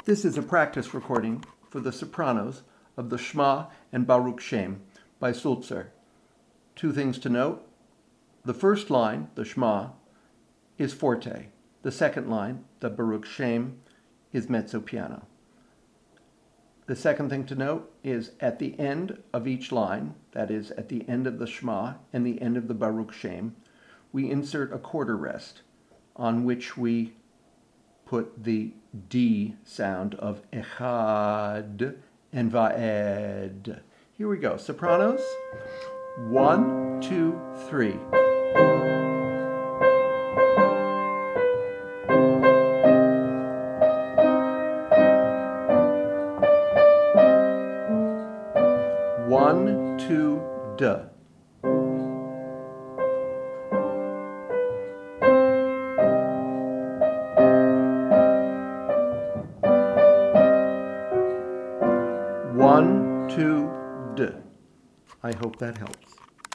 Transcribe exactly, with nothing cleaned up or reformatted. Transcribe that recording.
This is a practice recording for the sopranos of the Shema and Baruch Shem by Sulzer. Two things to note. The first line, the Shema, is forte. The second line, the Baruch Shem, is mezzo piano. The second thing to note is at the end of each line, that is at the end of the Shema and the end of the Baruch Shem, we insert a quarter rest on which we put the D sound of echad and va'ed. Here we go. Sopranos. One, two, three. One, two, d. One, two, d. I hope that helps.